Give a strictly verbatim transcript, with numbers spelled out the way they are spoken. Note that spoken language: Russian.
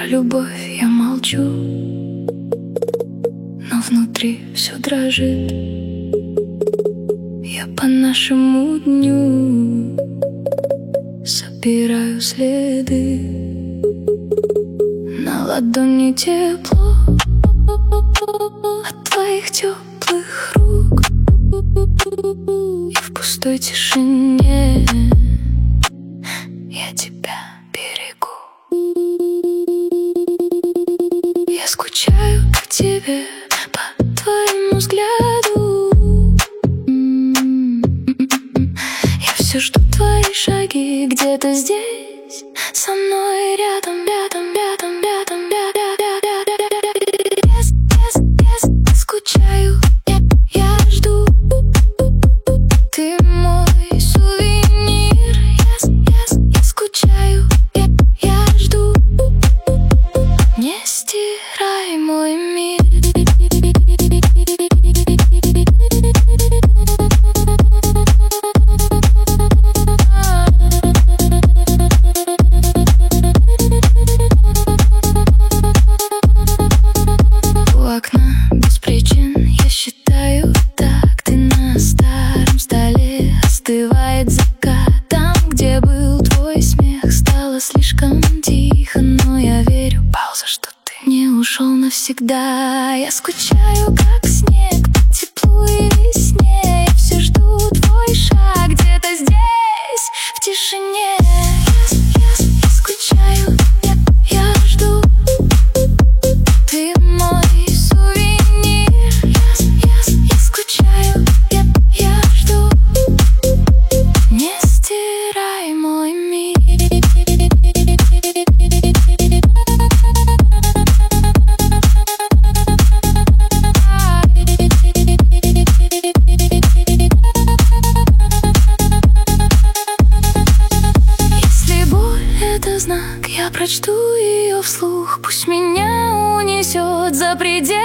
любовь я молчу, но внутри все дрожит. Я по нашему дню собираю следы. На ладони тепло от твоих теплых рук, и в пустой тишине я тебя берегу. Я скучаю по тебе, по твоему взгляду. Я все жду твои шаги где-то здесь, со мной рядом, рядом, рядом, рядом, рядом. Без, без, без, скучаю, я, я жду. Ты мой сувенир. Я, я, я скучаю, я, я жду. Не стирай мой мир. Остывает закат, там, где был твой смех. Стало слишком тихо, но я верю, пауза, что ты не ушел навсегда. Я скучаю, как снег, по теплу и весне. Я все жду твой шаг где-то здесь, в тишине. Я, я, я скучаю, я, я жду. Ты мой сувенир. Я, я, я скучаю, я, я жду. Не стирай мой мир. Если боль — это знак, я прочту ее вслух. Пусть меня унесет за пределы